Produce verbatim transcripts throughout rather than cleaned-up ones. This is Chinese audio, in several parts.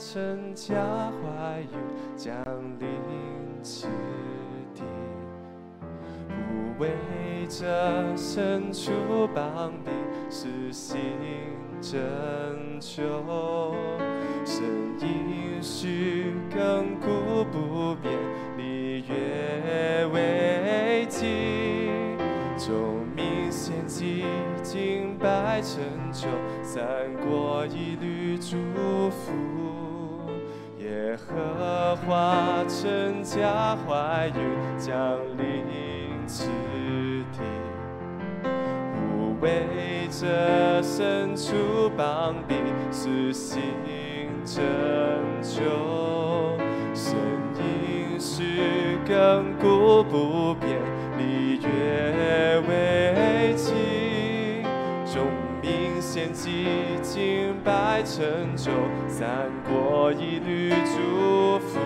神家怀孕降临此地，无畏着伸出膀臂，实行拯救。神应许亘古不变，立约为基。众民献祭，敬拜成就，三国一律祝福。耶和华乘驾怀孕降临此地，无畏着伸出膀臂，实行拯救。神应许亘古不变，立约为基。众民献祭，敬拜成就，三国一律祝福。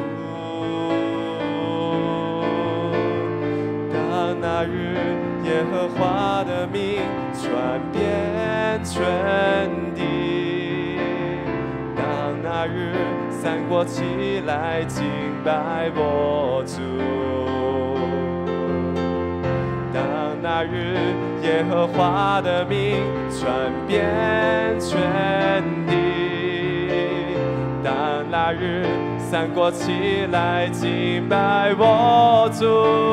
当那日，耶和华的名传遍全地。当那日，三国起来敬拜我主。当那日，耶和华的名传遍全地。当那日，三国起来敬拜我主。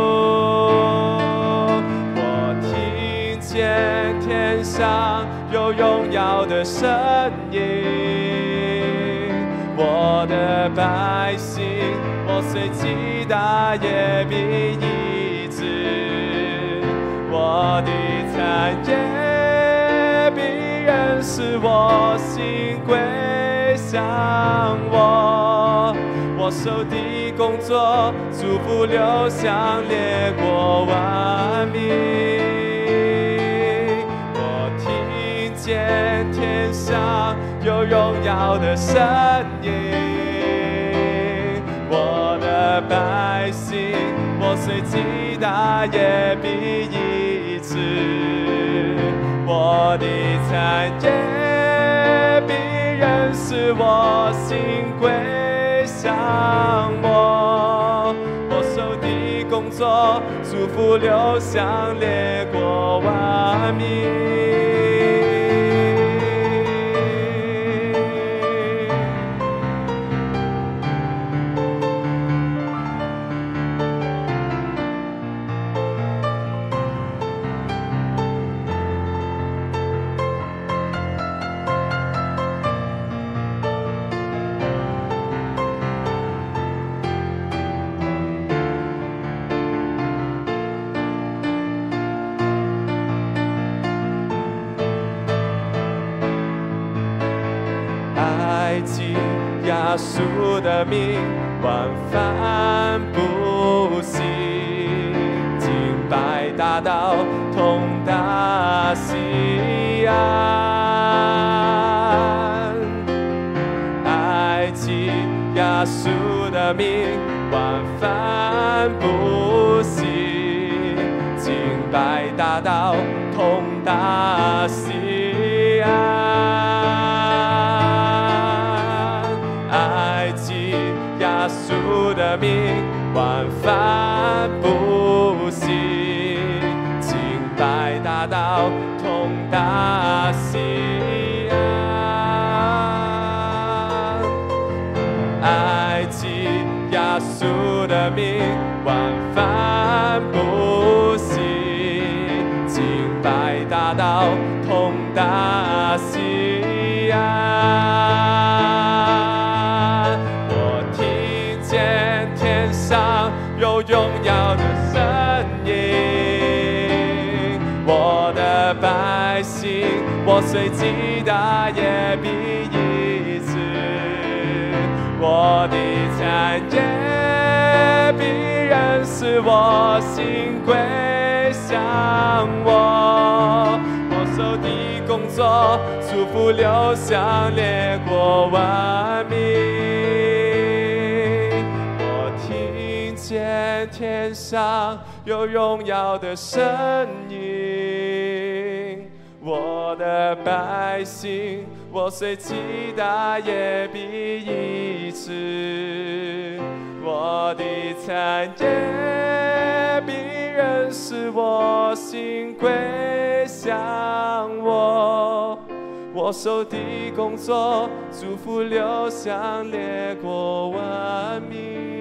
我听见天上有荣耀的声音，我的百姓，我虽极大也必医治。我的产业必认识我，心归向我。我手的工作，祝福流向列国万民。我听见天上有荣耀的声音，我的百姓，我虽极大也必医治。我的产业必认识我，心归向我。我手的工作，祝福流向列国万民。亚述的名万般不息，敬拜大道通达西岸。埃及亚述的名万般不息，敬拜大道通达西岸。亚述的名万般不息，敬拜大道通达西岸。埃及亚述的名万般不息，敬拜大道通达西岸。有荣耀的声音，我的百姓，我虽极大也必医治。我的产业必认识我，心归向我。我手的工作，祝福流向列国万民。见天上有荣耀的声音， 我的百姓，我虽极大也必医治，我的产业必认识我心归向我。我手的工作，祝福流向列国万民。